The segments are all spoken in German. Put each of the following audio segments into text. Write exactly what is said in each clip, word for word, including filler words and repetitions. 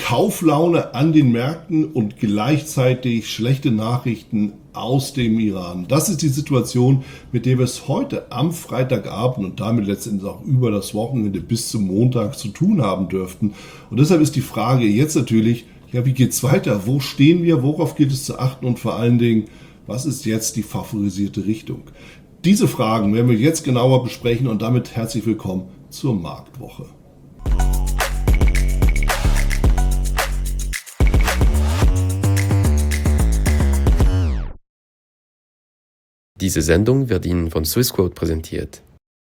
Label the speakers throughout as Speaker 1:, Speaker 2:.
Speaker 1: Kauflaune an den Märkten und gleichzeitig schlechte Nachrichten aus dem Iran. Das ist die Situation, mit der wir es heute am Freitagabend und damit letztendlich auch über das Wochenende bis zum Montag zu tun haben dürften. Und deshalb ist die Frage jetzt natürlich, ja, wie geht's weiter? Wo stehen wir? Worauf gilt es zu achten? Und vor allen Dingen, was ist jetzt die favorisierte Richtung? Diese Fragen werden wir jetzt genauer besprechen und damit herzlich willkommen zur Marktwoche.
Speaker 2: Diese Sendung wird Ihnen von Swissquote präsentiert.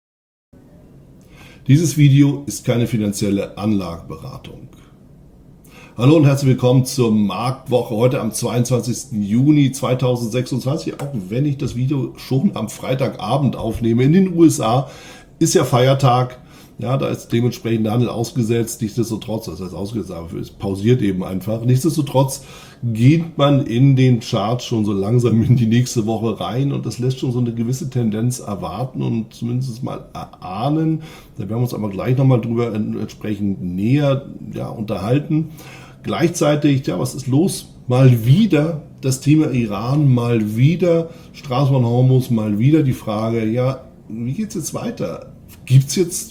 Speaker 1: Dieses Video ist keine finanzielle Anlageberatung. Hallo und herzlich willkommen zur Marktwoche heute am zweiundzwanzigsten Juni zweitausendsechsundzwanzig. Auch wenn ich das Video schon am Freitagabend aufnehme. In den U S A ist ja Feiertag. Ja, da ist dementsprechend der Handel ausgesetzt. Nichtsdestotrotz, das heißt ausgesetzt, aber es pausiert eben einfach. Nichtsdestotrotz geht man in den Charts schon so langsam in die nächste Woche rein und das lässt schon so eine gewisse Tendenz erwarten und zumindest mal erahnen. Da werden wir uns aber gleich nochmal drüber entsprechend näher ja, unterhalten. Gleichzeitig, ja, was ist los? Mal wieder das Thema Iran, mal wieder Straße von Hormuz, mal wieder die Frage, ja, wie geht's jetzt weiter? Gibt es jetzt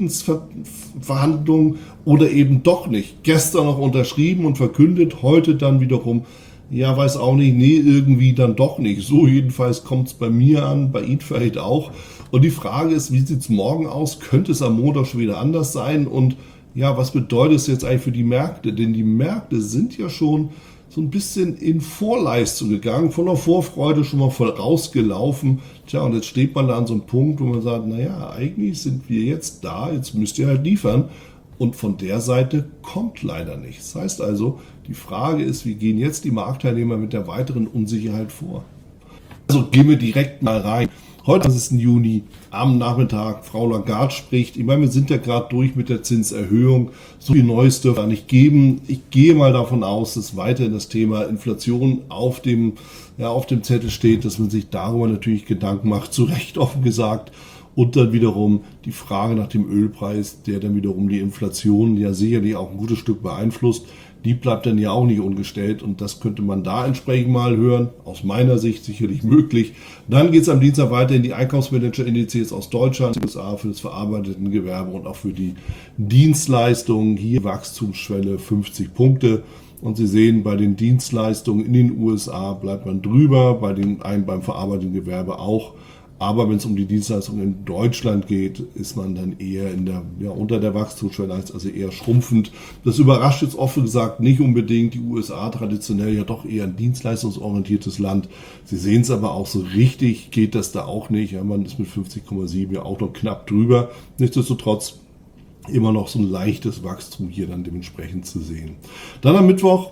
Speaker 1: Friedensverhandlungen oder eben doch nicht? Gestern noch unterschrieben und verkündet, heute dann wiederum, ja, weiß auch nicht, nee, irgendwie dann doch nicht. So jedenfalls kommt es bei mir an, bei Ihnen vielleicht auch. Und die Frage ist, wie sieht es morgen aus? Könnte es am Montag schon wieder anders sein? Und ja, was bedeutet es jetzt eigentlich für die Märkte? Denn die Märkte sind ja schon so ein bisschen in Vorleistung gegangen, von der Vorfreude schon mal voll rausgelaufen. Tja, und jetzt steht man da an so einem Punkt, wo man sagt, naja, eigentlich sind wir jetzt da, jetzt müsst ihr halt liefern. Und von der Seite kommt leider nichts. Das heißt also, die Frage ist, wie gehen jetzt die Marktteilnehmer mit der weiteren Unsicherheit vor? Also gehen wir direkt mal rein. Heute, zwanzigsten Juni, am Nachmittag, Frau Lagarde spricht. Ich meine, wir sind ja gerade durch mit der Zinserhöhung. So viel Neues dürfte es nicht geben. Ich gehe mal davon aus, dass weiterhin das Thema Inflation auf dem, ja, auf dem Zettel steht, dass man sich darüber natürlich Gedanken macht, zu Recht offen gesagt. Und dann wiederum die Frage nach dem Ölpreis, der dann wiederum die Inflation ja sicherlich auch ein gutes Stück beeinflusst. Die bleibt dann ja auch nicht ungestellt und das könnte man da entsprechend mal hören. Aus meiner Sicht sicherlich möglich. Dann geht es am Dienstag weiter in die Einkaufsmanager-Indizes aus Deutschland, U S A für das verarbeitete Gewerbe und auch für die Dienstleistungen. Hier Wachstumsschwelle fünfzig Punkte. Und Sie sehen, bei den Dienstleistungen in den U S A bleibt man drüber, bei den, beim verarbeiteten Gewerbe auch. Aber wenn es um die Dienstleistungen in Deutschland geht, ist man dann eher in der, ja, unter der Wachstumsschwelle, also eher schrumpfend. Das überrascht jetzt offen gesagt nicht unbedingt. Die U S A traditionell ja doch eher ein dienstleistungsorientiertes Land. Sie sehen es aber auch so richtig, geht das da auch nicht. Ja, man ist mit fünfzig Komma sieben ja auch noch knapp drüber. Nichtsdestotrotz immer noch so ein leichtes Wachstum hier dann dementsprechend zu sehen. Dann am Mittwoch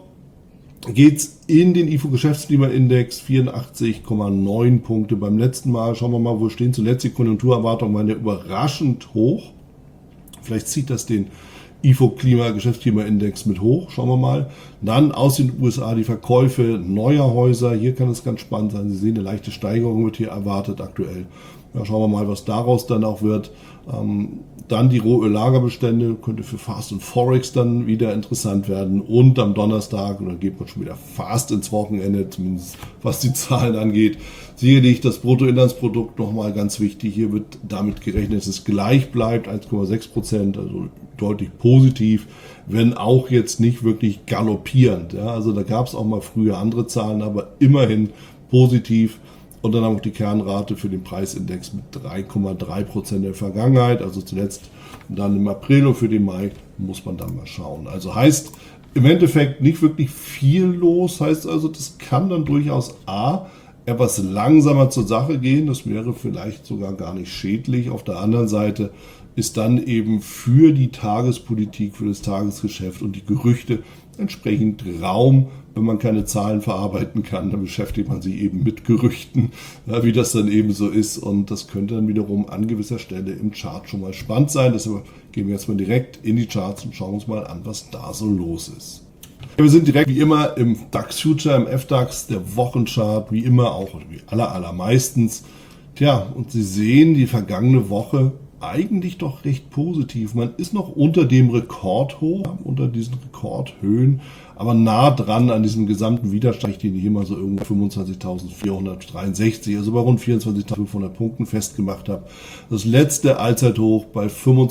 Speaker 1: geht's in den I F O-Geschäftsklimaindex, vierundachtzig Komma neun Punkte. Beim letzten Mal, schauen wir mal, wo stehen zuletzt die Konjunkturerwartungen, waren ja überraschend hoch. Vielleicht zieht das den I F O-Geschäftsklimaindex mit hoch, schauen wir mal. Dann aus den U S A die Verkäufe neuer Häuser, hier kann es ganz spannend sein. Sie sehen, eine leichte Steigerung wird hier erwartet aktuell. Ja, schauen wir mal, was daraus dann auch wird. Ähm, dann die Rohöllagerbestände, könnte für Fast und Forex dann wieder interessant werden. Und am Donnerstag, und dann geht man schon wieder fast ins Wochenende, zumindest was die Zahlen angeht, sicherlich das Bruttoinlandsprodukt nochmal ganz wichtig. Hier wird damit gerechnet, dass es gleich bleibt, eins Komma sechs Prozent, also deutlich positiv, wenn auch jetzt nicht wirklich galoppierend. Ja, also da gab es auch mal früher andere Zahlen, aber immerhin positiv. Und dann haben wir die Kernrate für den Preisindex mit drei Komma drei Prozent der Vergangenheit, also zuletzt dann im April und für den Mai muss man dann mal schauen. Also heißt im Endeffekt nicht wirklich viel los, heißt also, das kann dann durchaus A, etwas langsamer zur Sache gehen, das wäre vielleicht sogar gar nicht schädlich. Auf der anderen Seite ist dann eben für die Tagespolitik, für das Tagesgeschäft und die Gerüchte entsprechend Raum. Wenn man keine Zahlen verarbeiten kann, dann beschäftigt man sich eben mit Gerüchten, ja, wie das dann eben so ist. Und das könnte dann wiederum an gewisser Stelle im Chart schon mal spannend sein. Deshalb gehen wir jetzt mal direkt in die Charts und schauen uns mal an, was da so los ist. Wir sind direkt wie immer im DAX Future, im F DAX, der Wochenchart, wie immer auch, oder wie aller, allermeistens. Tja, und Sie sehen, die vergangene Woche eigentlich doch recht positiv. Man ist noch unter dem Rekordhoch, unter diesen Rekordhöhen, aber nah dran an diesem gesamten Widerstand, den ich hier mal so irgendwo fünfundzwanzigtausendvierhundertdreiundsechzig, also bei rund vierundzwanzigtausendfünfhundert Punkten festgemacht habe. Das letzte Allzeithoch bei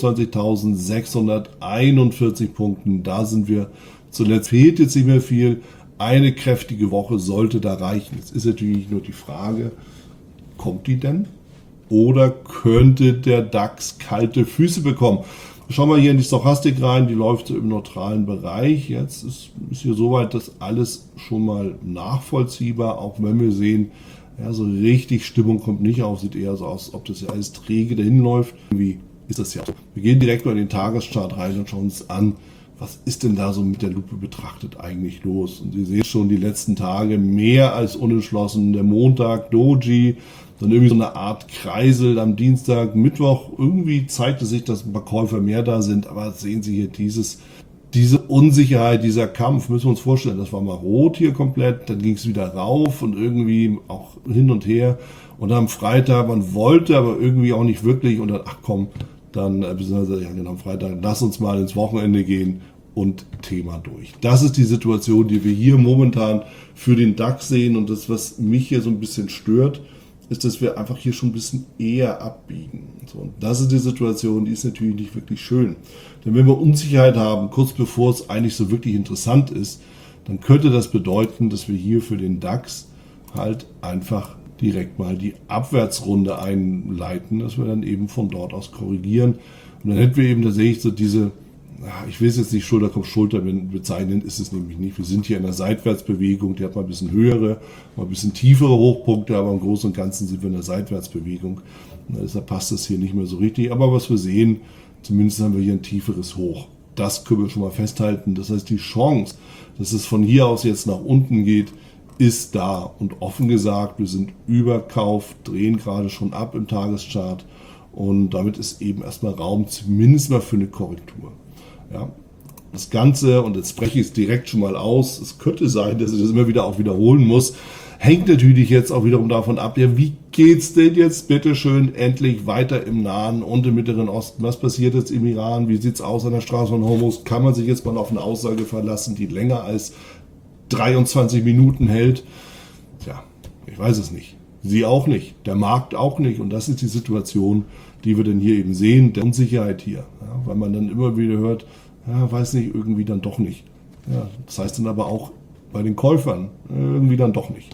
Speaker 1: fünfundzwanzigtausendsechshunderteinundvierzig Punkten, da sind wir zuletzt. Fehlt jetzt nicht mehr viel. Eine kräftige Woche sollte da reichen. Jetzt ist natürlich nur die Frage, kommt die denn? Oder könnte der DAX kalte Füße bekommen? Schauen wir hier in die Stochastik rein, die läuft so im neutralen Bereich. Jetzt ist, ist hier soweit das alles schon mal nachvollziehbar, auch wenn wir sehen, ja, so richtig Stimmung kommt nicht auf, sieht eher so aus, als ob das ja alles träge dahin läuft. Irgendwie ist das ja so. Wir gehen direkt mal in den Tageschart rein und schauen uns an, was ist denn da so mit der Lupe betrachtet eigentlich los? Und Sie sehen schon die letzten Tage mehr als unentschlossen. Der Montag, Doji, dann irgendwie so eine Art Kreisel am Dienstag, Mittwoch. Irgendwie zeigte sich, dass ein paar Käufer mehr da sind. Aber sehen Sie hier dieses, diese Unsicherheit, dieser Kampf, müssen wir uns vorstellen. Das war mal rot hier komplett, dann ging es wieder rauf und irgendwie auch hin und her. Und am Freitag, man wollte, aber irgendwie auch nicht wirklich. Und dann, ach komm, dann, beziehungsweise, ja genau, am Freitag, lass uns mal ins Wochenende gehen und Thema durch. Das ist die Situation, die wir hier momentan für den DAX sehen. Und das, was mich hier so ein bisschen stört, ist, dass wir einfach hier schon ein bisschen eher abbiegen. So, und das ist die Situation, die ist natürlich nicht wirklich schön. Denn wenn wir Unsicherheit haben, kurz bevor es eigentlich so wirklich interessant ist, dann könnte das bedeuten, dass wir hier für den DAX halt einfach direkt mal die Abwärtsrunde einleiten, dass wir dann eben von dort aus korrigieren. Und dann hätten wir eben tatsächlich so diese, ich will es jetzt nicht Schulter kommt Schulter bezeichnen, ist es nämlich nicht. Wir sind hier in einer Seitwärtsbewegung, die hat mal ein bisschen höhere, mal ein bisschen tiefere Hochpunkte, aber im Großen und Ganzen sind wir in einer Seitwärtsbewegung. Und deshalb passt das hier nicht mehr so richtig. Aber was wir sehen, zumindest haben wir hier ein tieferes Hoch. Das können wir schon mal festhalten. Das heißt, die Chance, dass es von hier aus jetzt nach unten geht, ist da. Und offen gesagt, wir sind überkauft, drehen gerade schon ab im Tageschart. Und damit ist eben erstmal Raum, zumindest mal für eine Korrektur. Ja, das Ganze, und jetzt spreche ich es direkt schon mal aus, es könnte sein, dass ich das immer wieder auch wiederholen muss, hängt natürlich jetzt auch wiederum davon ab, ja, wie geht's denn jetzt bitte schön endlich weiter im Nahen und im Mittleren Osten? Was passiert jetzt im Iran? Wie sieht's aus an der Straße von Hormuz? Kann man sich jetzt mal auf eine Aussage verlassen, die länger als dreiundzwanzig Minuten hält? Tja, ich weiß es nicht. Sie auch nicht, der Markt auch nicht. Und das ist die Situation, die wir denn hier eben sehen, der Unsicherheit hier. Ja, weil man dann immer wieder hört, ja, weiß nicht, irgendwie dann doch nicht. Ja, das heißt dann aber auch bei den Käufern, irgendwie dann doch nicht.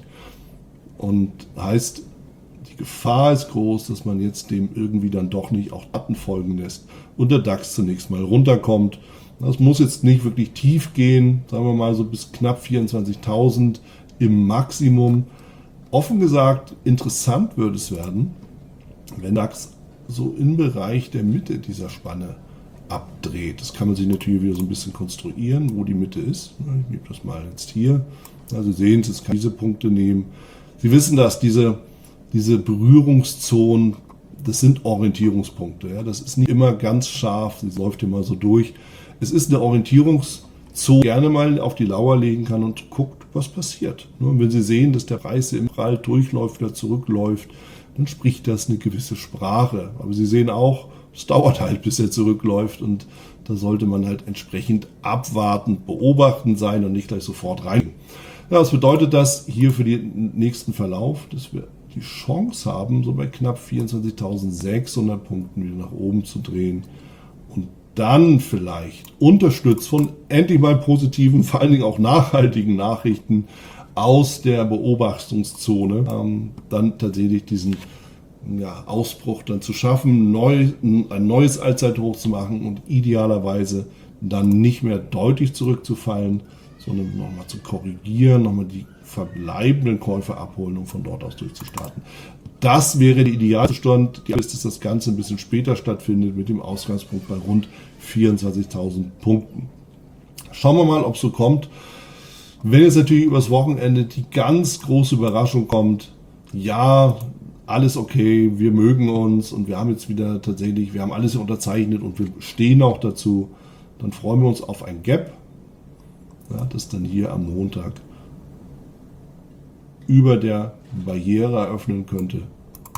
Speaker 1: Und heißt, die Gefahr ist groß, dass man jetzt dem irgendwie dann doch nicht auch Daten folgen lässt und der DAX zunächst mal runterkommt. Das muss jetzt nicht wirklich tief gehen, sagen wir mal so bis knapp vierundzwanzigtausend im Maximum. Offen gesagt, interessant würde es werden, wenn DAX so im Bereich der Mitte dieser Spanne abdreht. Das kann man sich natürlich wieder so ein bisschen konstruieren, wo die Mitte ist. Ich nehme das mal jetzt hier. Also Sie sehen, jetzt kann ich diese Punkte nehmen. Sie wissen, dass diese, diese Berührungszonen, das sind Orientierungspunkte. Ja? Das ist nicht immer ganz scharf, sie läuft hier mal so durch. Es ist eine Orientierungszone, die gerne mal auf die Lauer legen kann und guckt, was passiert. Und wenn Sie sehen, dass der Preis im Prall durchläuft oder zurückläuft, dann spricht das eine gewisse Sprache. Aber Sie sehen auch, es dauert halt, bis er zurückläuft, und da sollte man halt entsprechend abwartend, beobachtend sein und nicht gleich sofort rein. Ja, was bedeutet das hier für den nächsten Verlauf? Dass wir die Chance haben, so bei knapp vierundzwanzigtausendsechshundert Punkten wieder nach oben zu drehen und dann vielleicht unterstützt von endlich mal positiven, vor allen Dingen auch nachhaltigen Nachrichten aus der Beobachtungszone, ähm, dann tatsächlich diesen ja, Ausbruch dann zu schaffen, neu, ein neues Allzeithoch zu machen und idealerweise dann nicht mehr deutlich zurückzufallen, sondern nochmal zu korrigieren, nochmal die verbleibenden Käufe abholen, um von dort aus durchzustarten. Das wäre der Idealzustand. Die ist, dass das Ganze ein bisschen später stattfindet mit dem Ausgangspunkt bei rund vierundzwanzigtausend Punkten. Schauen wir mal, ob es so kommt. Wenn jetzt natürlich übers Wochenende die ganz große Überraschung kommt, ja, alles okay, wir mögen uns und wir haben jetzt wieder tatsächlich, wir haben alles unterzeichnet und wir stehen auch dazu, dann freuen wir uns auf ein Gap, ja, das dann hier am Montag über der Barriere eröffnen könnte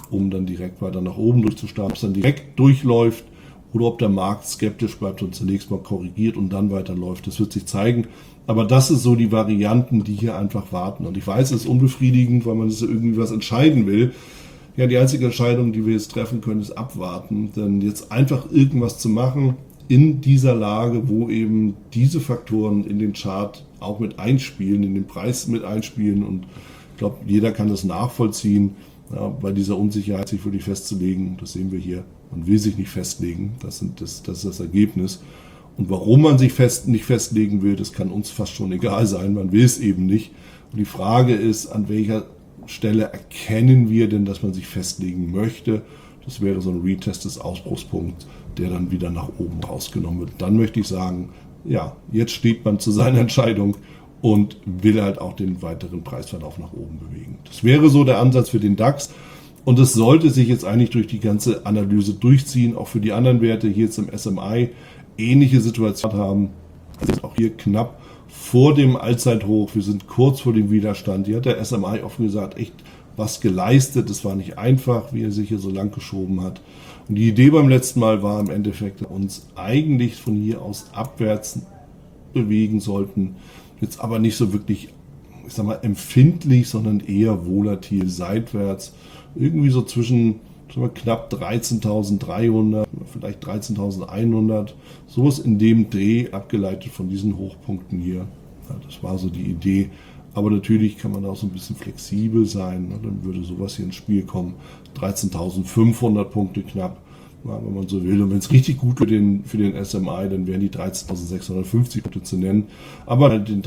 Speaker 1: um dann direkt weiter nach oben durchzustarten. Ob es dann direkt durchläuft oder ob der Markt skeptisch bleibt und zunächst mal korrigiert und dann weiterläuft, das wird sich zeigen. Aber das ist so die Varianten, die hier einfach warten. Und ich weiß, es ist unbefriedigend, weil man sich irgendwie was entscheiden will. Ja, die einzige Entscheidung, die wir jetzt treffen können, ist abwarten. Denn jetzt einfach irgendwas zu machen in dieser Lage, wo eben diese Faktoren in den Chart auch mit einspielen, in den Preis mit einspielen. Und ich glaube, jeder kann das nachvollziehen, ja, bei dieser Unsicherheit sich wirklich festzulegen. Das sehen wir hier. Man will sich nicht festlegen. Das, sind das, das ist das Ergebnis. Und warum man sich fest, nicht festlegen will, das kann uns fast schon egal sein. Man will es eben nicht. Und die Frage ist, an welcher Stelle erkennen wir denn, dass man sich festlegen möchte? Das wäre so ein Retest des Ausbruchspunkts, der dann wieder nach oben rausgenommen wird. Dann möchte ich sagen, ja, jetzt steht man zu seiner Entscheidung und will halt auch den weiteren Preisverlauf nach oben bewegen. Das wäre so der Ansatz für den DAX. Und das sollte sich jetzt eigentlich durch die ganze Analyse durchziehen, auch für die anderen Werte. Hier jetzt im S M I ähnliche Situation haben. Also auch hier knapp vor dem Allzeithoch. Wir sind kurz vor dem Widerstand. Hier hat der S M I offen gesagt echt was geleistet. Es war nicht einfach, wie er sich hier so lang geschoben hat. Und die Idee beim letzten Mal war im Endeffekt, uns eigentlich von hier aus abwärts bewegen sollten. Jetzt aber nicht so wirklich, ich sag mal, empfindlich, sondern eher volatil seitwärts. Irgendwie so zwischen sagen wir, knapp dreizehntausenddreihundert, vielleicht dreizehntausendeinhundert, sowas in dem Dreh, abgeleitet von diesen Hochpunkten hier. Ja, das war so die Idee. Aber natürlich kann man da auch so ein bisschen flexibel sein. Ne? Dann würde sowas hier ins Spiel kommen. dreizehntausendfünfhundert Punkte knapp, ja, wenn man so will. Und wenn es richtig gut wird für den, für den S M I, dann wären die dreizehntausendsechshundertfünfzig Punkte zu nennen. Aber den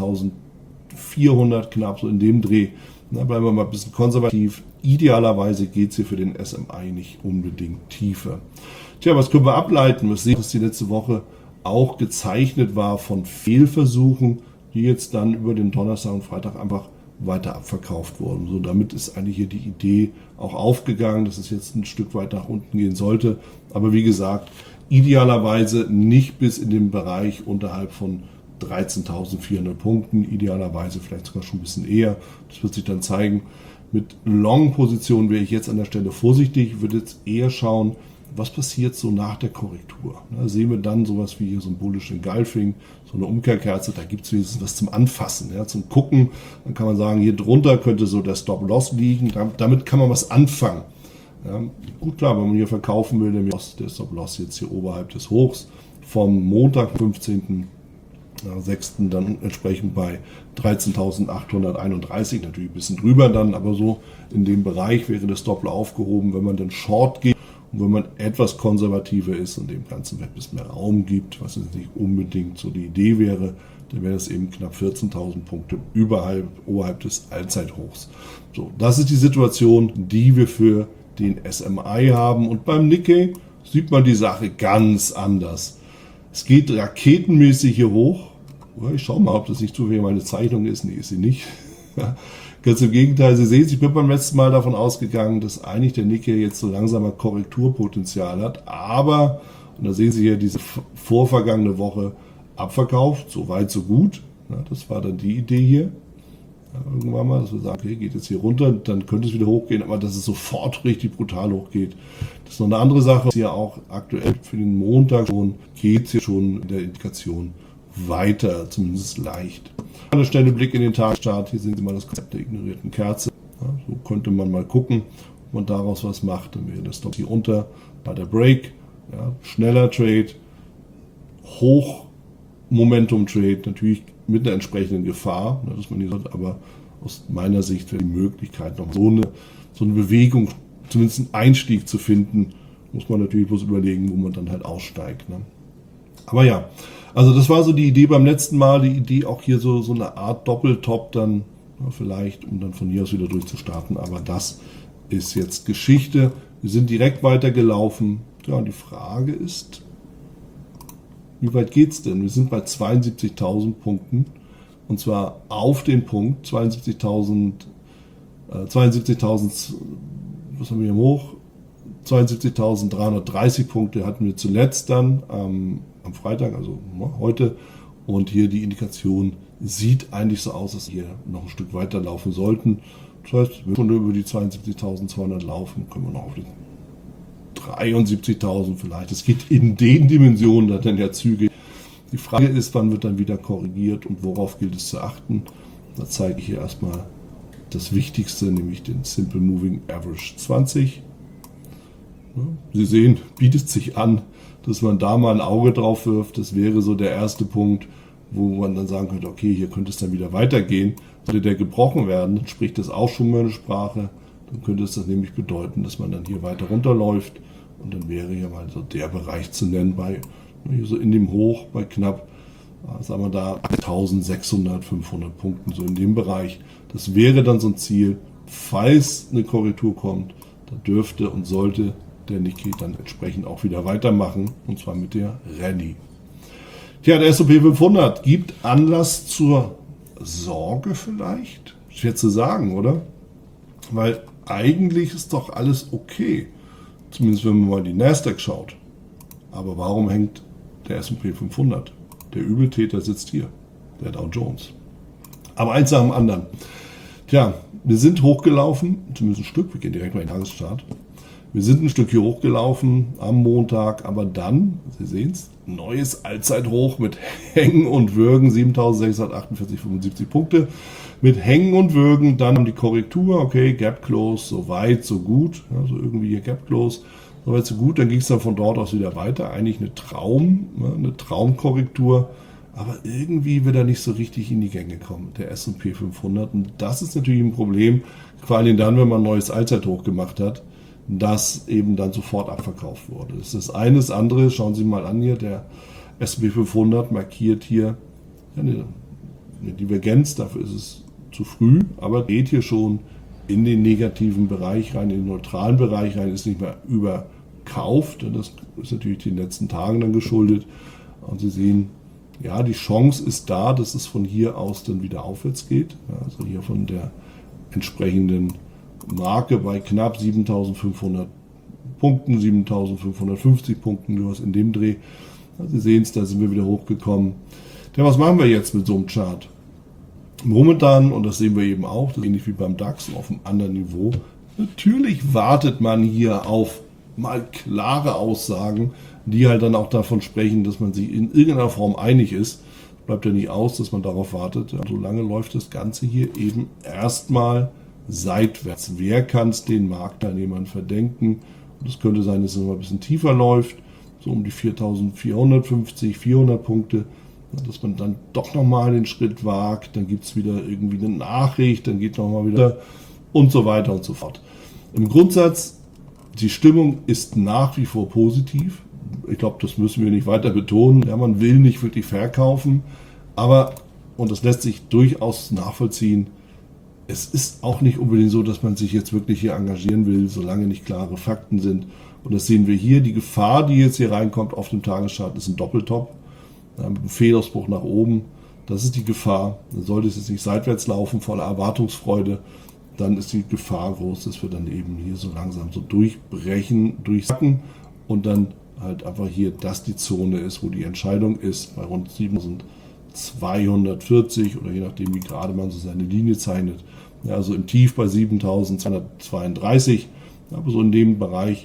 Speaker 1: dreizehntausendvierhundert knapp, so in dem Dreh. Na, bleiben wir mal ein bisschen konservativ. Idealerweise geht es hier für den S M I nicht unbedingt tiefer. Tja, was können wir ableiten? Wir sehen, dass die letzte Woche auch gezeichnet war von Fehlversuchen, die jetzt dann über den Donnerstag und Freitag einfach weiter abverkauft wurden. So, damit ist eigentlich hier die Idee auch aufgegangen, dass es jetzt ein Stück weit nach unten gehen sollte. Aber wie gesagt, idealerweise nicht bis in den Bereich unterhalb von dreizehntausendvierhundert Punkten, idealerweise vielleicht sogar schon ein bisschen eher. Das wird sich dann zeigen. Mit Long-Positionen wäre ich jetzt an der Stelle vorsichtig. Ich würde jetzt eher schauen, was passiert so nach der Korrektur. Da sehen wir dann sowas wie hier so ein Bullish Engulfing, so eine Umkehrkerze, da gibt es wenigstens was zum Anfassen, ja, zum Gucken. Dann kann man sagen, hier drunter könnte so der Stop-Loss liegen, damit kann man was anfangen. Ja, gut, klar, wenn man hier verkaufen will, der Stop-Loss jetzt hier oberhalb des Hochs vom Montag, fünfzehnten sechsten dann entsprechend bei dreizehntausendachthunderteinunddreißig, natürlich ein bisschen drüber dann, aber so in dem Bereich wäre der Stop-Loss aufgehoben, wenn man dann Short geht und wenn man etwas konservativer ist und dem Ganzen ein bisschen mehr Raum gibt, was jetzt nicht unbedingt so die Idee wäre, dann wäre das eben knapp vierzehntausend Punkte überhalb, oberhalb des Allzeithochs. So, das ist die Situation, die wir für den S M I haben, und beim Nikkei sieht man die Sache ganz anders. Es geht raketenmäßig hier hoch. Ich schaue mal, ob das nicht zufällig meine Zeichnung ist. Nee, ist sie nicht. Ganz im Gegenteil. Sie sehen, ich bin beim letzten Mal davon ausgegangen, dass eigentlich der Nikkei jetzt so langsamer Korrekturpotenzial hat. Aber, und da sehen Sie hier diese vorvergangene Woche abverkauft. So weit, so gut. Das war dann die Idee hier. Irgendwann mal, dass wir sagen, okay, geht jetzt hier runter, dann könnte es wieder hochgehen, aber dass es sofort richtig brutal hochgeht, das ist noch eine andere Sache. Hier auch aktuell für den Montag schon geht es hier schon in der Indikation weiter, zumindest leicht. An der Stelle Blick in den Tagesstart, hier sehen Sie mal das Konzept der ignorierten Kerze. Ja, so könnte man mal gucken, ob man daraus was macht, dann wäre das Stop hier unter, bei der Break, ja, schneller Trade, hoch Momentum Trade, natürlich mit einer entsprechenden Gefahr, dass man hier sagt, aber aus meiner Sicht wäre die Möglichkeit, noch so eine, so eine Bewegung, zumindest einen Einstieg zu finden, muss man natürlich bloß überlegen, wo man dann halt aussteigt. Ne? Aber ja, also das war so die Idee beim letzten Mal, die Idee auch hier so, so eine Art Doppeltop dann, ja, vielleicht, um dann von hier aus wieder durchzustarten, aber das ist jetzt Geschichte. Wir sind direkt weitergelaufen. Ja, und die Frage ist, wie weit geht's denn? Wir sind bei zweiundsiebzigtausend Punkten, und zwar auf den Punkt zweiundsiebzigtausend, äh, zweiundsiebzigtausend, was haben wir hier hoch? zweiundsiebzigtausenddreihundertdreißig Punkte hatten wir zuletzt dann ähm, am Freitag, also ja, heute. Und hier die Indikation sieht eigentlich so aus, dass wir hier noch ein Stück weiter laufen sollten. Das heißt, wenn wir über die zweiundsiebzigtausendzweihundert laufen, können wir noch auf die dreiundsiebzigtausend vielleicht. Es geht in den Dimensionen dann ja Züge. Die Frage ist, wann wird dann wieder korrigiert und worauf gilt es zu achten. Da zeige ich hier erstmal das Wichtigste, nämlich den Simple Moving Average zwanzig. Sie sehen, bietet sich an, dass man da mal ein Auge drauf wirft. Das wäre so der erste Punkt, wo man dann sagen könnte, okay, hier könnte es dann wieder weitergehen. Sollte der gebrochen werden, dann spricht das auch schon mal eine Sprache. Dann könnte es das nämlich bedeuten, dass man dann hier weiter runterläuft. Und dann wäre hier mal so der Bereich zu nennen, bei hier so in dem Hoch, bei knapp, sagen wir da, eintausendsechshundert, fünfhundert Punkten, so in dem Bereich. Das wäre dann so ein Ziel, falls eine Korrektur kommt, da dürfte und sollte der Nikkei dann entsprechend auch wieder weitermachen, und zwar mit der Rallye. Tja, der S und P fünfhundert gibt Anlass zur Sorge vielleicht? Schwer zu sagen, oder? Weil eigentlich ist doch alles okay. Zumindest wenn man mal die Nasdaq schaut. Aber warum hängt der S und P fünfhundert? Der Übeltäter sitzt hier, der Dow Jones. Aber eins nach dem anderen. Tja, wir sind hochgelaufen, zumindest ein Stück, wir gehen direkt mal in den Tageschart. Wir sind ein Stück hier hochgelaufen am Montag, aber dann, Sie sehen es, neues Allzeithoch mit Hängen und Würgen, siebentausendsechshundertachtundvierzig Komma fünfundsiebzig Punkte. Mit Hängen und Würgen, dann die Korrektur, okay, Gap Close, so weit, so gut, also irgendwie hier Gap Close, so weit, so gut, dann ging es dann von dort aus wieder weiter, eigentlich eine Traum, eine Traumkorrektur, aber irgendwie wird er nicht so richtig in die Gänge kommen, der S und P fünfhundert, und das ist natürlich ein Problem, vor allem dann, wenn man ein neues Allzeithoch gemacht hat, das eben dann sofort abverkauft wurde. Das ist das eine. Das andere, schauen Sie mal an hier, der S und P fünfhundert markiert hier eine, eine Divergenz, dafür ist es zu früh, aber geht hier schon in den negativen Bereich rein, in den neutralen Bereich rein, ist nicht mehr überkauft. Das ist natürlich den letzten Tagen dann geschuldet. Und Sie sehen, ja, die Chance ist da, dass es von hier aus dann wieder aufwärts geht. Also hier von der entsprechenden Marke bei knapp siebentausendfünfhundert Punkten, siebentausendfünfhundertfünfzig Punkten, was in dem Dreh. Sie sehen es, da sind wir wieder hochgekommen. Ja, was machen wir jetzt mit so einem Chart? Momentan, und das sehen wir eben auch, das ist ähnlich wie beim DAX, auf einem anderen Niveau. Natürlich wartet man hier auf mal klare Aussagen, die halt dann auch davon sprechen, dass man sich in irgendeiner Form einig ist. Bleibt ja nicht aus, dass man darauf wartet. Ja, solange läuft das Ganze hier eben erstmal seitwärts. Wer kann es den Marktteilnehmern verdenken? Und es könnte sein, dass es noch ein bisschen tiefer läuft, so um die viertausendvierhundertfünfzig, vierhundert Punkte, dass man dann doch nochmal den Schritt wagt, dann gibt es wieder irgendwie eine Nachricht, dann geht nochmal wieder und so weiter und so fort. Im Grundsatz, die Stimmung ist nach wie vor positiv. Ich glaube, das müssen wir nicht weiter betonen. Ja, man will nicht wirklich verkaufen, aber, und das lässt sich durchaus nachvollziehen, es ist auch nicht unbedingt so, dass man sich jetzt wirklich hier engagieren will, solange nicht klare Fakten sind. Und das sehen wir hier. Die Gefahr, die jetzt hier reinkommt auf dem Tageschart, ist ein Doppeltop. Ja, mit einem Fehlausbruch nach oben. Das ist die Gefahr. Dann sollte es jetzt nicht seitwärts laufen, voller Erwartungsfreude. Dann ist die Gefahr groß, dass wir dann eben hier so langsam so durchbrechen, durchsacken und dann halt einfach hier das die Zone ist, wo die Entscheidung ist, bei rund siebentausendzweihundertvierzig oder je nachdem, wie gerade man so seine Linie zeichnet. Ja, also im Tief bei siebentausendzweihundertzweiunddreißig, aber so in dem Bereich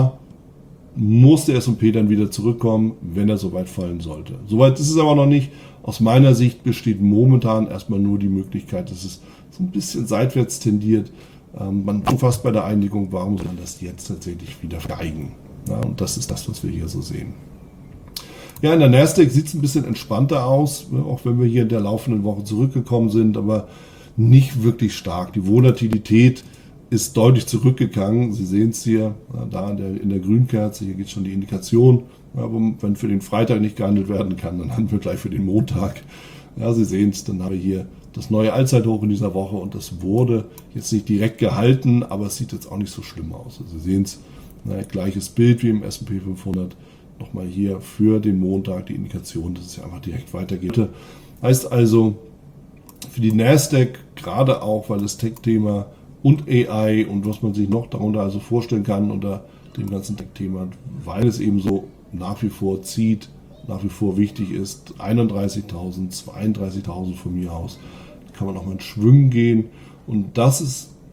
Speaker 1: muss der S und P dann wieder zurückkommen, wenn er soweit fallen sollte. Soweit ist es aber noch nicht. Aus meiner Sicht besteht momentan erstmal nur die Möglichkeit, dass es so ein bisschen seitwärts tendiert. Ähm, man ist fast bei der Einigung, warum soll man das jetzt tatsächlich wieder geigen? Ja, und das ist das, was wir hier so sehen. Ja, in der Nasdaq sieht es ein bisschen entspannter aus, auch wenn wir hier in der laufenden Woche zurückgekommen sind, aber nicht wirklich stark. Die Volatilität ist deutlich zurückgegangen. Sie sehen es hier, da in der, in der Grünkerze, hier geht schon die Indikation. Ja, wenn für den Freitag nicht gehandelt werden kann, dann handeln wir gleich für den Montag. Ja, Sie sehen es, dann habe ich hier das neue Allzeithoch in dieser Woche und das wurde jetzt nicht direkt gehalten, aber es sieht jetzt auch nicht so schlimm aus. Also Sie sehen es, gleiches Bild wie im S und P fünfhundert. Nochmal hier für den Montag die Indikation, dass es ja einfach direkt weitergeht. Heißt also, für die Nasdaq, gerade auch, weil das Tech-Thema und A I und was man sich noch darunter also vorstellen kann unter dem ganzen Tech-Thema, weil es eben so nach wie vor zieht, nach wie vor wichtig ist, einunddreißigtausend, zweiunddreißigtausend von mir aus, kann man noch mal in Schwüngen gehen und das ist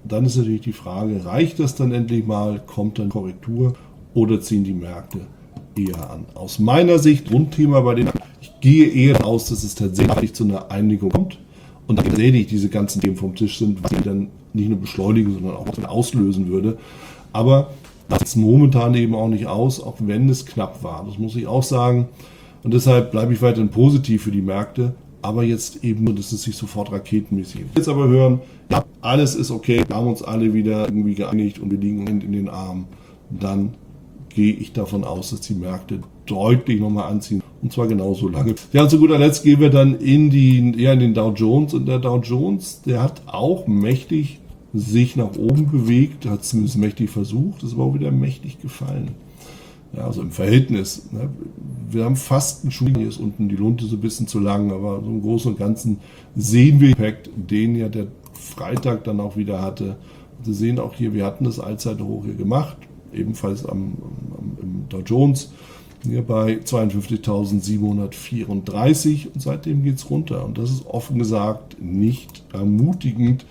Speaker 1: dann ist natürlich die Frage, reicht das dann endlich mal, kommt dann Korrektur oder ziehen die Märkte eher an? Aus meiner Sicht, Grundthema bei den, ich gehe eher aus, dass es tatsächlich zu einer Einigung kommt und dann tatsächlich diese ganzen Themen vom Tisch sind, was die dann nicht nur beschleunigen, sondern auch auslösen würde. Aber das sieht momentan eben auch nicht aus, auch wenn es knapp war. Das muss ich auch sagen. Und deshalb bleibe ich weiterhin positiv für die Märkte. Aber jetzt eben nur, dass es sich sofort raketenmäßig jetzt aber hören, ja, alles ist okay, wir haben uns alle wieder irgendwie geeinigt und wir liegen in den Armen. Dann gehe ich davon aus, dass die Märkte deutlich nochmal anziehen. Und zwar genauso lange. Ja, und zu guter Letzt gehen wir dann in, die, ja, in den Dow Jones. Und der Dow Jones, der hat auch mächtig sich nach oben bewegt, hat zumindest mächtig versucht, ist aber auch wieder mächtig gefallen. Ja, also im Verhältnis. Ne? Wir haben fast einen Schuh, hier ist unten die Lunte so ein bisschen zu lang, aber so im Großen und Ganzen sehen wir den Impact, den ja der Freitag dann auch wieder hatte. Sie sehen auch hier, wir hatten das Allzeithoch hier gemacht, ebenfalls am, am, im Dow Jones, hier bei zweiundfünfzigtausendsiebenhundertvierunddreißig und seitdem geht es runter. Und das ist offen gesagt nicht ermutigend.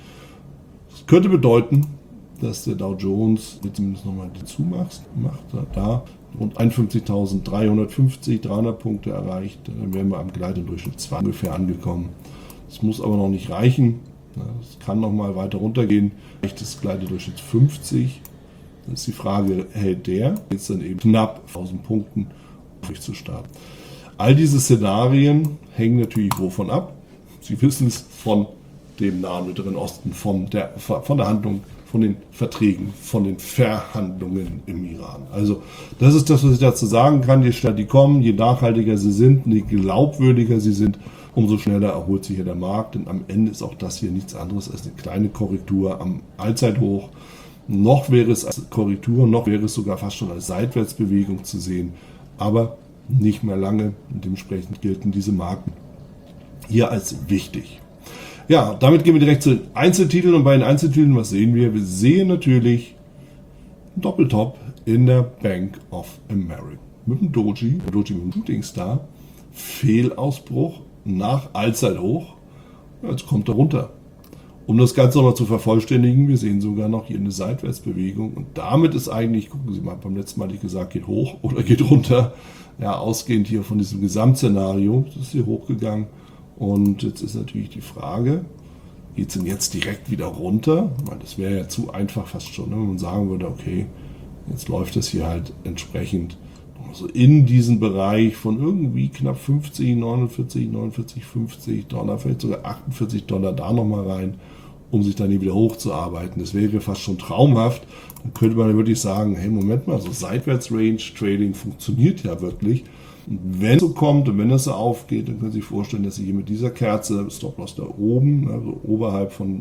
Speaker 1: Das könnte bedeuten, dass der Dow Jones jetzt zumindest nochmal die zumacht, macht, da rund einundfünfzigtausenddreihundertfünfzig, dreihundert Punkte erreicht, dann wären wir am Gleitendurchschnitt zwei ungefähr angekommen. Das muss aber noch nicht reichen. Es kann noch mal weiter runtergehen. Das Gleitendurchschnitt fünfzig. Dann ist die Frage, hält der? Jetzt dann eben knapp tausend Punkten zu starten. All diese Szenarien hängen natürlich wovon ab? Sie wissen es von dem Nahen Mittleren Osten, von der, von der Handlung, von den Verträgen, von den Verhandlungen im Iran. Also das ist das, was ich dazu sagen kann. Je schneller die kommen, je nachhaltiger sie sind, je glaubwürdiger sie sind, umso schneller erholt sich hier der Markt. Denn am Ende ist auch das hier nichts anderes als eine kleine Korrektur am Allzeithoch. Noch wäre es als Korrektur, noch wäre es sogar fast schon als Seitwärtsbewegung zu sehen, aber nicht mehr lange. Und dementsprechend gelten diese Marken hier als wichtig. Ja, damit gehen wir direkt zu den Einzeltiteln. Und bei den Einzeltiteln, was sehen wir? Wir sehen natürlich einen Doppeltop in der Bank of America. Mit dem Doji, der Doji mit dem Shooting Star. Fehlausbruch nach Allzeithoch. Ja, jetzt kommt er runter. Um das Ganze nochmal zu vervollständigen, wir sehen sogar noch hier eine Seitwärtsbewegung. Und damit ist eigentlich, gucken Sie mal, beim letzten Mal hatte ich gesagt, geht hoch oder geht runter. Ja, ausgehend hier von diesem Gesamtszenario, das ist hier hochgegangen. Und jetzt ist natürlich die Frage, geht es denn jetzt direkt wieder runter? Weil das wäre ja zu einfach fast schon, ne? Wenn man sagen würde, okay, jetzt läuft das hier halt entsprechend also in diesen Bereich von irgendwie knapp fünfzig, neunundvierzig, neunundvierzig, fünfzig Dollar, vielleicht sogar achtundvierzig Dollar da nochmal rein, um sich dann hier wieder hochzuarbeiten. Das wäre fast schon traumhaft. Dann könnte man ja wirklich sagen, hey, Moment mal, so Seitwärts-Range-Trading funktioniert ja wirklich. Und wenn es so kommt und wenn es so aufgeht, dann können Sie sich vorstellen, dass Sie hier mit dieser Kerze, Stop-Loss da oben, also oberhalb von,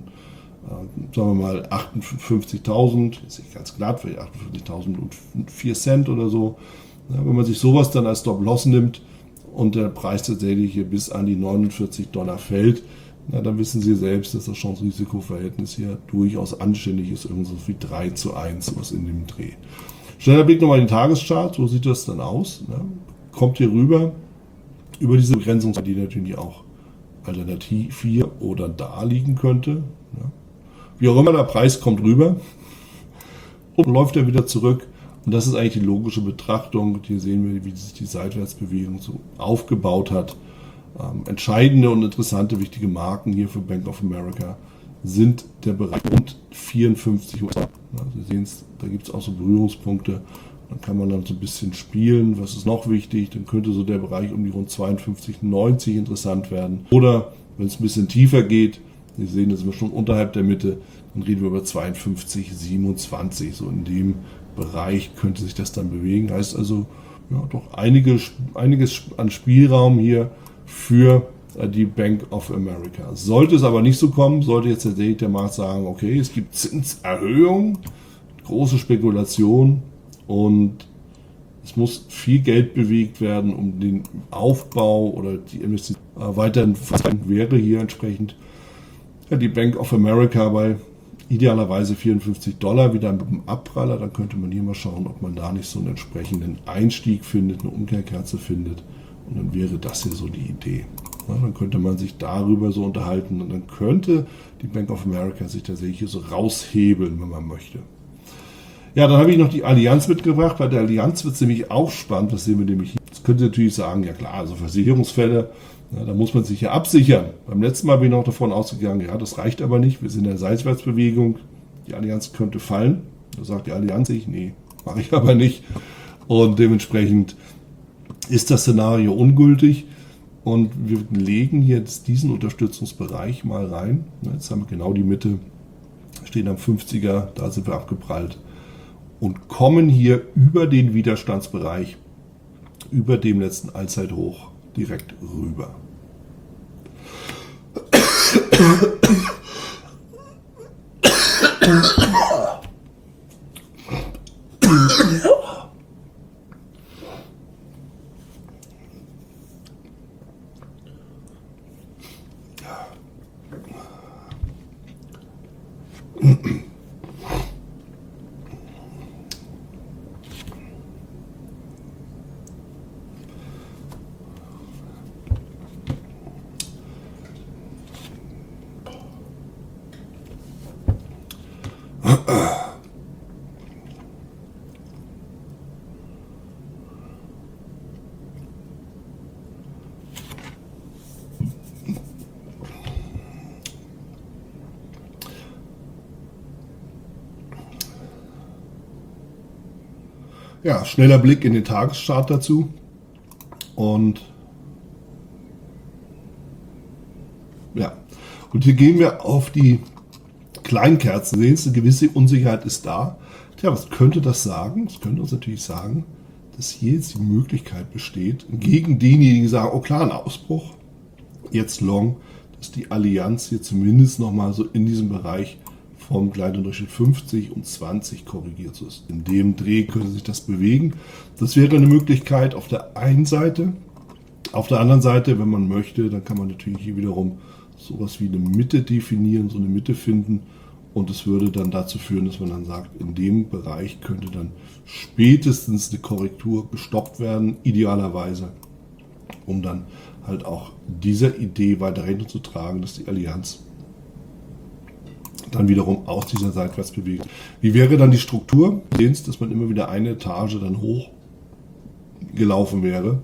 Speaker 1: äh, sagen wir mal, achtundfünfzigtausend, ist nicht ganz glatt, vielleicht achtundfünfzigtausendvier Cent oder so. Ja, wenn man sich sowas dann als Stop-Loss nimmt und der Preis tatsächlich hier bis an die neunundvierzig Dollar fällt, na, dann wissen Sie selbst, dass das Chance-Risiko-Verhältnis hier durchaus anständig ist, irgendwo wie drei zu eins, was in dem Dreh. Schneller Blick nochmal in den Tageschart, so sieht das dann aus. Ja. Kommt hier rüber, über diese Begrenzung, die natürlich auch alternativ hier oder da liegen könnte. Ja. Wie auch immer, der Preis kommt rüber und läuft er wieder zurück. Und das ist eigentlich die logische Betrachtung. Hier sehen wir, wie sich die Seitwärtsbewegung so aufgebaut hat. Ähm, entscheidende und interessante, wichtige Marken hier für Bank of America sind der Bereich rund vierundfünfzig Uhr. Ja, Sie sehen es, da gibt es auch so Berührungspunkte. Dann kann man dann so ein bisschen spielen. Was ist noch wichtig? Dann könnte so der Bereich um die rund zweiundfünfzig neunzig interessant werden. Oder wenn es ein bisschen tiefer geht, Sie sehen, da sind wir schon unterhalb der Mitte, dann reden wir über zweiundfünfzig siebenundzwanzig. So in dem Bereich könnte sich das dann bewegen. Heißt also, ja, doch einige, einiges an Spielraum hier für die Bank of America. Sollte es aber nicht so kommen, sollte jetzt tatsächlich der Markt sagen, okay, es gibt Zinserhöhung, große Spekulation und es muss viel Geld bewegt werden, um den Aufbau oder die Investition äh, weiterhin wäre hier entsprechend ja, die Bank of America bei idealerweise vierundfünfzig Dollar wieder mit einem Abpraller. Dann könnte man hier mal schauen, ob man da nicht so einen entsprechenden Einstieg findet, eine Umkehrkerze findet. Und dann wäre das hier so die Idee. Ja, dann könnte man sich darüber so unterhalten und dann könnte die Bank of America sich tatsächlich hier so raushebeln, wenn man möchte. Ja, dann habe ich noch die Allianz mitgebracht. Bei der Allianz wird es nämlich auch spannend. Was sehen wir nämlich hier? Jetzt könnt ihr natürlich sagen, ja klar, also Versicherungsfälle, ja, da muss man sich ja absichern. Beim letzten Mal bin ich noch davon ausgegangen, ja, das reicht aber nicht. Wir sind in der Seitwärtsbewegung. Die Allianz könnte fallen. Da sagt die Allianz sich, nee, mache ich aber nicht. Und dementsprechend ist das Szenario ungültig. Und wir legen jetzt diesen Unterstützungsbereich mal rein. Jetzt haben wir genau die Mitte, stehen am fünfziger, da sind wir abgeprallt. Und kommen hier über den Widerstandsbereich, über dem letzten Allzeithoch direkt rüber. Ja, schneller Blick in den Tageschart dazu. Und ja, und hier gehen wir auf die Kleinkerzen. Sehen Sie, eine gewisse Unsicherheit ist da. Tja, was könnte das sagen? Das könnte uns natürlich sagen, dass hier jetzt die Möglichkeit besteht, gegen diejenigen, die sagen, oh klar, ein Ausbruch, jetzt long, dass die Allianz hier zumindest nochmal so in diesem Bereich vom kleinen Durchschnitt fünfzig und zwanzig korrigiert ist. In dem Dreh könnte sich das bewegen. Das wäre eine Möglichkeit auf der einen Seite. Auf der anderen Seite, wenn man möchte, dann kann man natürlich hier wiederum sowas wie eine Mitte definieren, so eine Mitte finden. Und es würde dann dazu führen, dass man dann sagt, in dem Bereich könnte dann spätestens eine Korrektur gestoppt werden, idealerweise, um dann halt auch dieser Idee weiter Rechnung zu tragen, dass die Allianz dann wiederum aus dieser Seitwärtsbewegung. Wie wäre dann die Struktur? Sie sehen es, dass man immer wieder eine Etage dann hoch gelaufen wäre,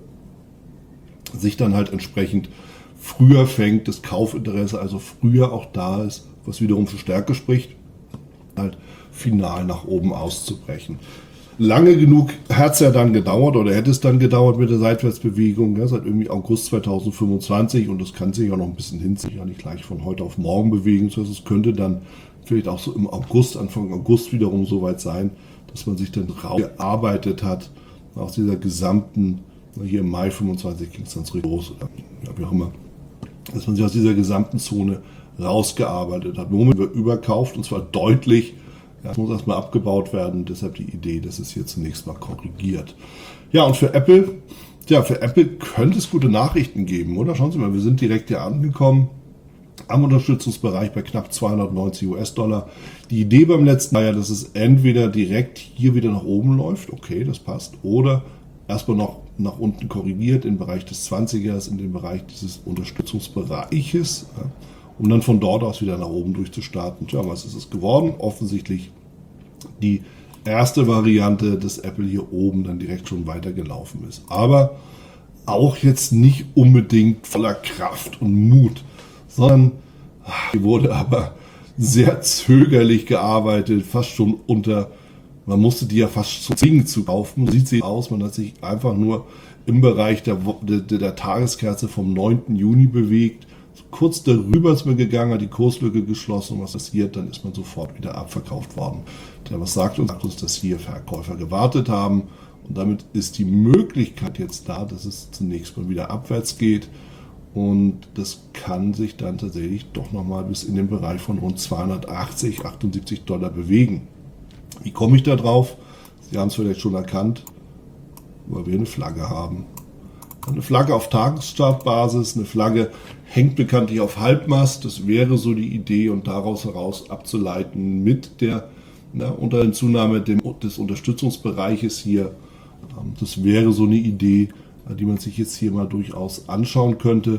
Speaker 1: sich dann halt entsprechend früher fängt, das Kaufinteresse also früher auch da ist, was wiederum für Stärke spricht, halt final nach oben auszubrechen. Lange genug hat es ja dann gedauert oder hätte es dann gedauert mit der Seitwärtsbewegung, ja, seit irgendwie August zweitausendfünfundzwanzig, und das kann sich ja noch ein bisschen hinziehen, ja nicht gleich von heute auf morgen bewegen, das heißt, es könnte dann vielleicht auch so im August, Anfang August wiederum so weit sein, dass man sich dann rausgearbeitet hat aus dieser gesamten, hier im Mai fünfundzwanzig ging es dann zurück los, oder ja, wie auch immer, dass man sich aus dieser gesamten Zone rausgearbeitet hat. Moment wird überkauft, und zwar deutlich. Das muss erstmal abgebaut werden, deshalb die Idee, dass es hier zunächst mal korrigiert. Ja, und für Apple, ja, für Apple könnte es gute Nachrichten geben, oder? Schauen Sie mal, wir sind direkt hier angekommen am Unterstützungsbereich bei knapp zweihundertneunzig US-Dollar. Die Idee beim letzten war ja, dass es entweder direkt hier wieder nach oben läuft, okay, das passt, oder erstmal noch nach unten korrigiert im Bereich des zwanzigers, in dem Bereich dieses Unterstützungsbereiches, ja, um dann von dort aus wieder nach oben durchzustarten. Tja, was ist es geworden? Offensichtlich die erste Variante, dass Apple hier oben dann direkt schon weitergelaufen ist. Aber auch jetzt nicht unbedingt voller Kraft und Mut, sondern hier wurde aber sehr zögerlich gearbeitet, fast schon unter, man musste die ja fast so zwingen zu kaufen. Sieht sie aus, man hat sich einfach nur im Bereich der, der, der Tageskerze vom neunten Juni bewegt. Kurz darüber ist man gegangen, hat die Kurslücke geschlossen, und was passiert, dann ist man sofort wieder abverkauft worden. Ja, was sagt uns? Sagt uns, dass hier Verkäufer gewartet haben, und damit ist die Möglichkeit jetzt da, dass es zunächst mal wieder abwärts geht, und das kann sich dann tatsächlich doch nochmal bis in den Bereich von rund zweihundertachtzig, achtundsiebzig Dollar bewegen. Wie komme ich da drauf? Sie haben es vielleicht schon erkannt, weil wir eine Flagge haben. Eine Flagge auf Tagesstartbasis, eine Flagge hängt bekanntlich auf Halbmast. Das wäre so die Idee, und daraus heraus abzuleiten mit der, na, unter der Zunahme dem, des Unterstützungsbereiches hier. Das wäre so eine Idee, die man sich jetzt hier mal durchaus anschauen könnte.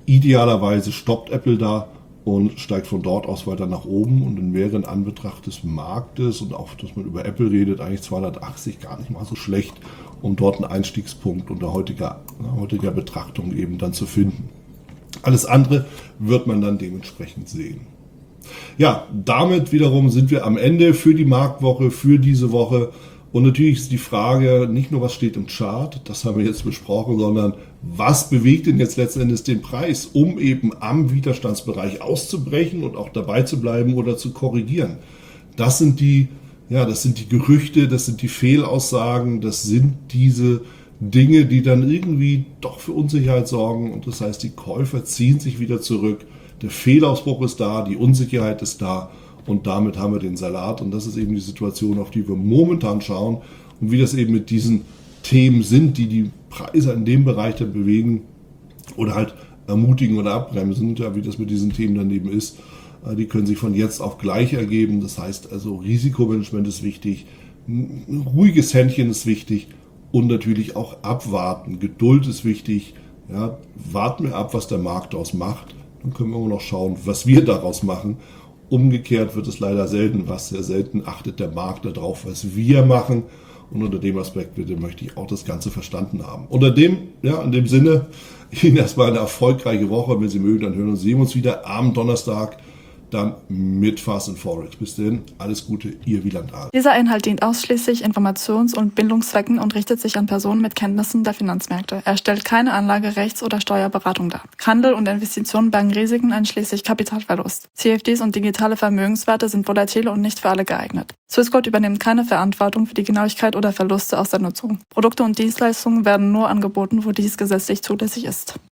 Speaker 1: Idealerweise stoppt Apple da und steigt von dort aus weiter nach oben und dann wäre in Anbetracht des Marktes und auch, dass man über Apple redet, eigentlich zweihundertachtzig gar nicht mal so schlecht, um dort einen Einstiegspunkt unter heutiger, heutiger Betrachtung eben dann zu finden. Alles andere wird man dann dementsprechend sehen. Ja, damit wiederum sind wir am Ende für die Marktwoche, für diese Woche. Und natürlich ist die Frage, nicht nur was steht im Chart, das haben wir jetzt besprochen, sondern was bewegt denn jetzt letzten Endes den Preis, um eben am Widerstandsbereich auszubrechen und auch dabei zu bleiben oder zu korrigieren. Das sind die, ja, das sind die Gerüchte, das sind die Fehlaussagen, das sind diese Dinge, die dann irgendwie doch für Unsicherheit sorgen. Und das heißt, die Käufer ziehen sich wieder zurück. Der Fehlausbruch ist da, die Unsicherheit ist da. Und damit haben wir den Salat. Und das ist eben die Situation, auf die wir momentan schauen. Und wie das eben mit diesen Themen sind, die die Preise in dem Bereich dann bewegen oder halt ermutigen oder abbremsen, ja, wie das mit diesen Themen daneben ist, die können sich von jetzt auf gleich ergeben. Das heißt also, Risikomanagement ist wichtig, ein ruhiges Händchen ist wichtig und natürlich auch abwarten. Geduld ist wichtig. Ja, warten wir ab, was der Markt daraus macht. Dann können wir immer noch schauen, was wir daraus machen. Umgekehrt wird es leider selten was. Sehr selten achtet der Markt darauf, was wir machen. Und unter dem Aspekt bitte möchte ich auch das Ganze verstanden haben. Unter dem, ja, in dem Sinne, Ihnen erstmal eine erfolgreiche Woche. Wenn Sie mögen, dann hören und sehen wir uns wieder am Donnerstag, dann mit Fast and Forex. Bis dahin, alles Gute, Ihr Wieland Ahl.
Speaker 3: Dieser Inhalt dient ausschließlich Informations- und Bildungszwecken und richtet sich an Personen mit Kenntnissen der Finanzmärkte. Er stellt keine Anlage-, Rechts- oder Steuerberatung dar. Handel und Investitionen bergen Risiken einschließlich Kapitalverlust. C F Ds und digitale Vermögenswerte sind volatil und nicht für alle geeignet. Swissquote übernimmt keine Verantwortung für die Genauigkeit oder Verluste aus der Nutzung. Produkte und Dienstleistungen werden nur angeboten, wo dies gesetzlich zulässig ist.